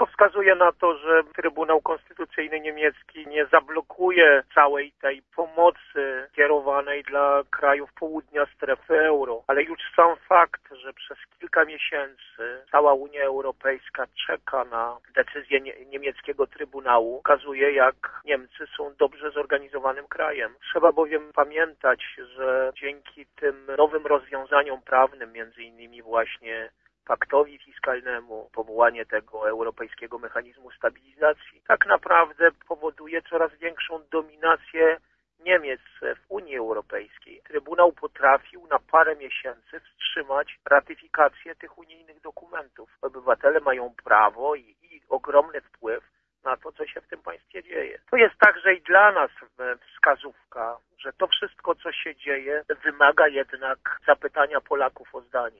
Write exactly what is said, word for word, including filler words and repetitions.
Wszystko wskazuje na to, że Trybunał Konstytucyjny niemiecki nie zablokuje całej tej pomocy kierowanej dla krajów południa strefy euro, ale już sam fakt, że przez kilka miesięcy cała Unia Europejska czeka na decyzję niemieckiego Trybunału, pokazuje, jak Niemcy są dobrze zorganizowanym krajem. Trzeba bowiem pamiętać, że dzięki tym nowym rozwiązaniom prawnym, między innymi właśnie paktowi fiskalnemu, powołanie tego europejskiego mechanizmu stabilizacji, tak naprawdę powoduje coraz większą dominację Niemiec w Unii Europejskiej. Trybunał potrafił na parę miesięcy wstrzymać ratyfikację tych unijnych dokumentów. Obywatele mają prawo i, i ogromny wpływ na to, co się w tym państwie dzieje. To jest także i dla nas wskazówka, że to wszystko, co się dzieje, wymaga jednak zapytania Polaków o zdanie.